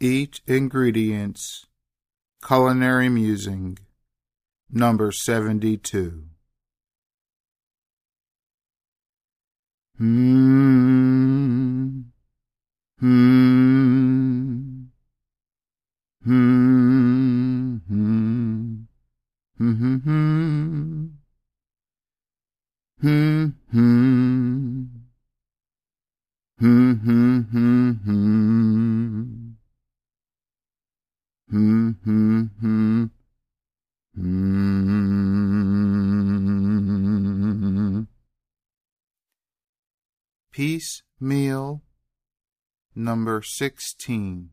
Eat ingredients. Culinary musing. Number 72. Hmm. Hmm. Hmm. Hmm. Hmm. Hmm. Hmm. Hmm. Hmm. Hmm. Hmm. Hmm. Hmm. Hmm. Piece meal number 16.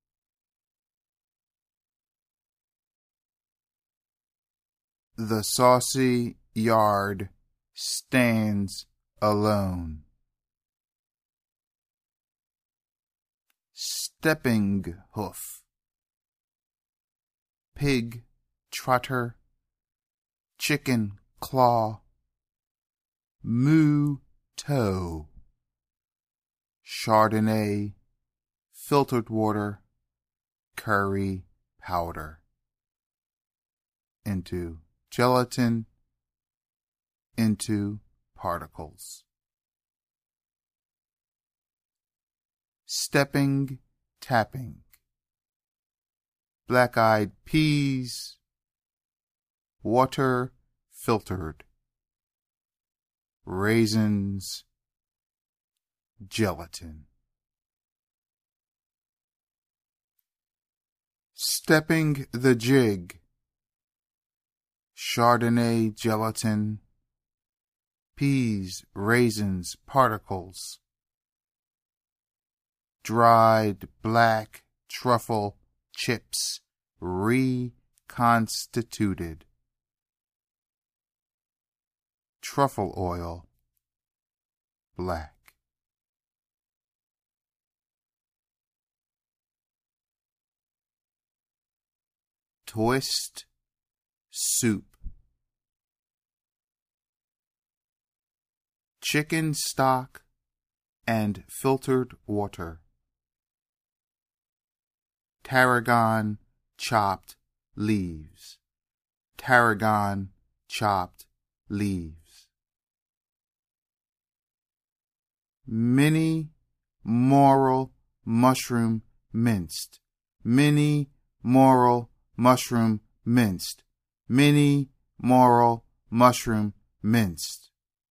The saucy yard stands alone. Stepping hoof. Pig trotter. Chicken claw. Moo toe. Chardonnay. Filtered water. Curry powder. Into gelatin. Into particles. Stepping, tapping. Black-eyed peas. Water filtered. Raisins. Gelatin. Stepping the jig. Chardonnay gelatin. Peas, raisins, particles. Dried black truffle chips reconstituted. Truffle oil, black. Twist soup. Chicken stock and filtered water. Tarragon chopped leaves. Tarragon chopped leaves. Mini morel mushroom minced. Mini morel mushroom minced. Mini morel mushroom minced.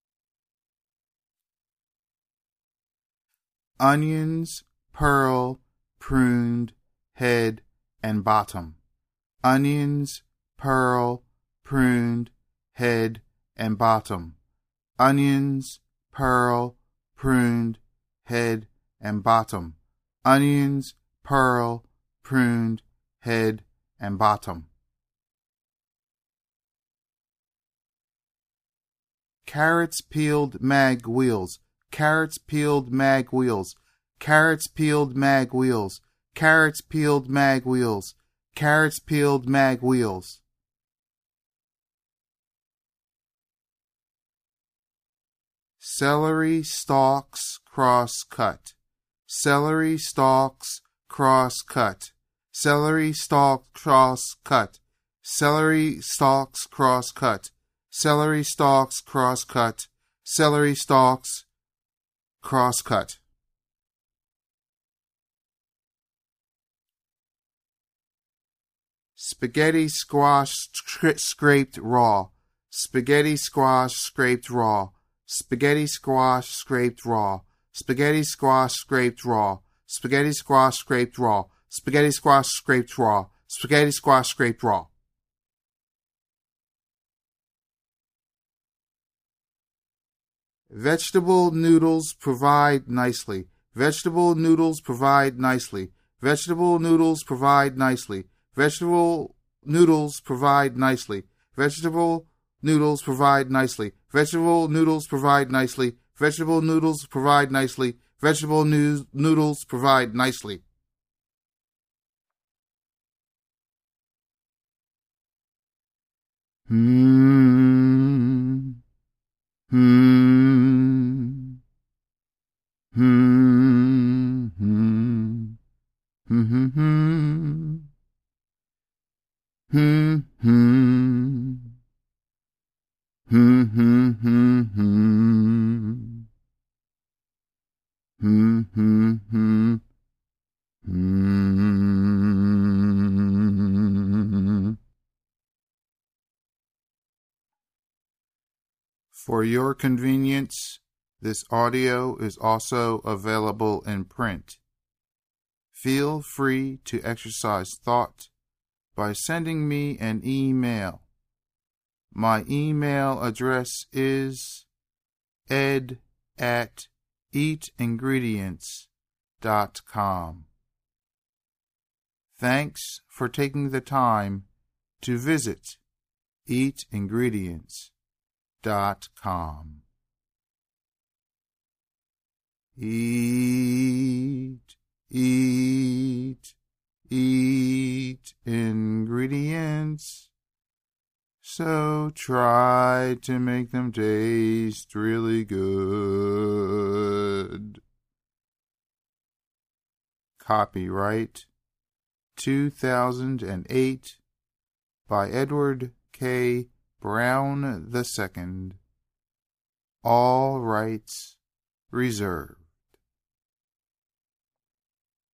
Onions, pearl, pruned, head and bottom. Onions, pearl, pruned, head and bottom. Onions, pearl, pruned, head and bottom. Onions, pearl, pruned, head and bottom. Carrots peeled mag wheels. Carrots peeled mag wheels. Carrots peeled mag wheels. Carrots peeled mag wheels. Carrots peeled mag wheels. Celery stalks cross cut. Celery stalks cross cut. Celery stalks cross cut. Celery stalks cross cut. Celery stalks cross cut. Celery stalks cross cut. Spaghetti squash scraped raw. Spaghetti squash scraped raw. Spaghetti squash scraped raw. Spaghetti squash scraped raw. Spaghetti squash scraped raw. Spaghetti squash scraped raw. Spaghetti squash scraped raw. Vegetable noodles provide nicely. Vegetable noodles provide nicely. Vegetable noodles provide nicely. Vegetable noodles provide nicely. Vegetable noodles provide nicely. Vegetable noodles provide nicely. Vegetable noodles provide nicely. Vegetable noodles provide nicely. Hmm. Hmm. Hmm. Hmm. Hmm. Hmm. Hmm. Hmm. Hmm. Hmm. Hmm. Hmm. Hmm. Hmm. For your convenience, this audio is also available in print. Feel free to exercise thought by sending me an email. My email address is ed@eatingredients.com. Thanks for taking the time to visit eatingredients.com. Eat, eat, eat ingredients. So try to make them taste really good. Copyright 2008 by Edward K. Brown II. All rights reserved.